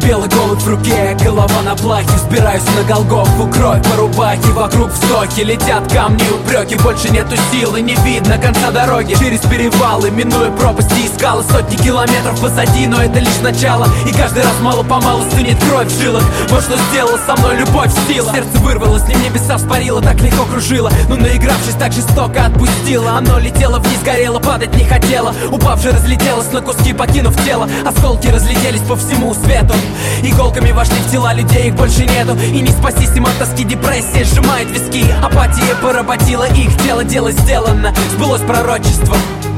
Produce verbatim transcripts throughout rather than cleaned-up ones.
Белый голубь в руке, голова на плахе. Взбираюсь на Голгофу, кровь по рубахе. Вокруг вздохи, летят камни, упреки. Больше нету силы, не видно конца дороги. Через перевалы, минуя пропасти и скалы. Сотни километров позади, но это лишь начало. И каждый раз мало-помалу стынет кровь в жилах. Вот что сделала со мной любовь сила. Сердце вырвалось, ним небеса вспарило, так легко кружило. Но наигравшись, так жестоко отпустила. Оно летело вниз, горело, падать не хотело. Упавшее разлетелось на куски, покинув тело. Осколки разлетелись по всему свету. Иголками вошли в тела людей, их больше нету. И не спастись им от тоски, депрессия сжимает виски. Апатия поработила их тело, дело сделано. Сбылось пророчество.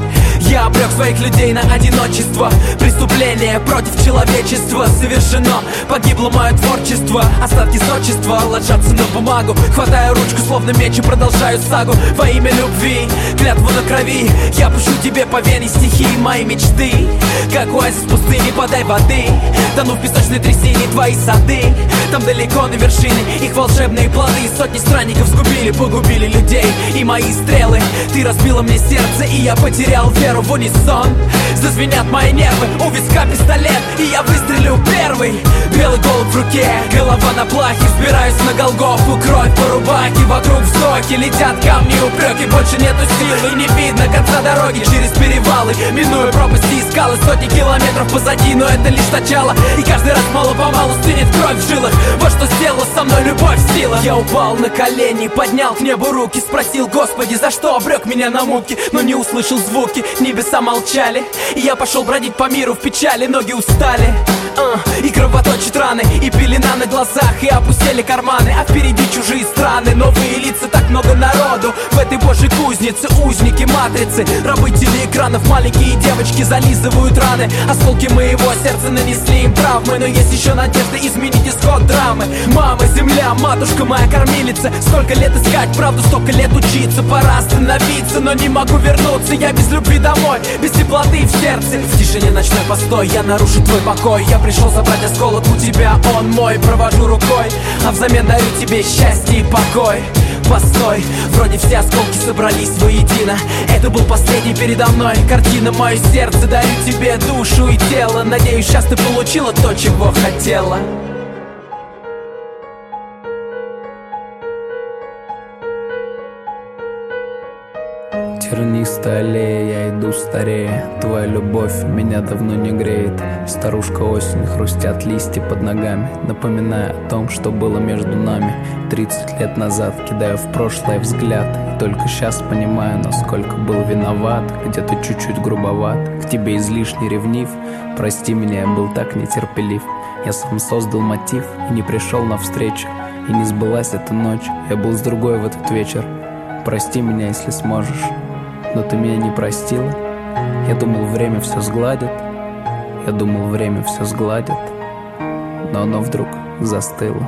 Я обрек своих людей на одиночество. Преступление против человечества совершено. Погибло мое творчество. Остатки зодчества ложатся на бумагу. Хватаю ручку, словно меч, и продолжаю сагу. Во имя любви, клятву на крови. Я пишу тебе по вене стихи мои мечты. Как оазис в пустыне, подай воды. Тону в песочной трясине твои сады. Там далеко на вершине их волшебные плоды. Сотни странников сгубили, погубили людей. И мои стрелы, ты разбила мне сердце, и я потерял веру в унисон. Зазвенят мои нервы, у виска пистолет, и я выстрелю первый. Белый голубь в руке, голова на плахе. Взбираюсь на Голгофу, кровь по рубахе. Вокруг вздохи, летят камни, упреки. Больше нету силы, не видно конца дороги. Через перевалы, минуя пропасти и скалы. Сотни километров позади, но это лишь начало. И каждый раз мало-помалу стынет кровь в жилах. Вот что сделала со мной любовь сила. Я упал на колени, поднял к небу руки. Спросил: Господи, за что обрек меня на муки? Но не услышал звуки, небеса молчали. И я пошел бродить по миру в печали. Ноги устали, а, и кровоточат раны. И пелена на глазах, и опустели карманы. А впереди чужие страны, новые лица, так много народу. В этой божьей кузнице узники матрицы. Рабы телеэкранов, маленькие девочки зализывают раны. Осколки моего сердца нанесли им травмы. Но есть еще надежда изменить исход драмы. Мама, земля, матушка моя кормилица. Сколько лет искать правду, столько лет учиться. Пора остановиться, но не могу вернуться. Я без любви домой, без теплоты в сердце. В тишине ночной постой, я нарушу твой покой. Я пришел забрать осколок у тебя, он мой. Провожу рукой, а взамен дарю тебе счастье и покой. Постой, вроде все осколки собрались воедино. Это был последний передо мной картина. Мое сердце дарю тебе душу и тело. Надеюсь, сейчас ты получила то, чего хотела. Тернистая аллея, я иду старея. Твоя любовь меня давно не греет. Старушка осень, хрустят листья под ногами, напоминая о том, что было между нами. Тридцать лет назад кидаю в прошлое взгляд, и только сейчас понимаю, насколько был виноват. Где-то чуть-чуть грубоват, к тебе излишне ревнив. Прости меня, я был так нетерпелив. Я сам создал мотив и не пришел навстречу. И не сбылась эта ночь, я был с другой в этот вечер. Прости меня, если сможешь. Но ты меня не простила. Я думал, время все сгладит. Я думал, время все сгладит. Но оно вдруг застыло.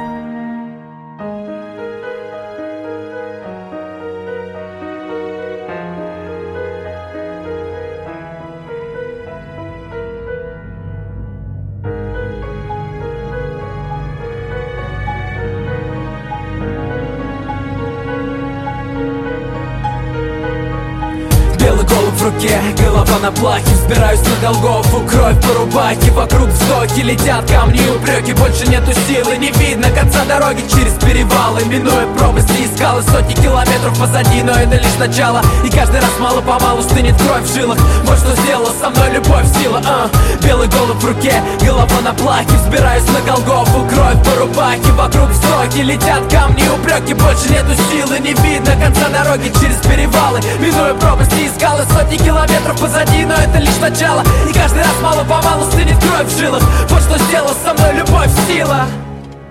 В руке, голова на плахе. Взбираюсь на Голгофу, кровь по рубахе. Вокруг вздохи, летят камни и упреки. Больше нету силы, не видно конца дороги. Через перевалы, минуя пропасти и скалы. Сотни километров позади, но это лишь начало. И каждый раз мало-помалу стынет кровь в жилах. Вот что сделала со мной любовь сила, а. Белый голубь в руке, голова на плахе. Взбираюсь на Голгофу, кровь по рубахе. Вокруг вздохи, летят камни и упреки. Больше нету силы, не видно конца дороги. Через перевалы, минуя пропасти и скалы. Сотни километров позади, но это лишь начало. И каждый раз мало-помалу стынет кровь в жилах. Вот что сделала со мной любовь сила.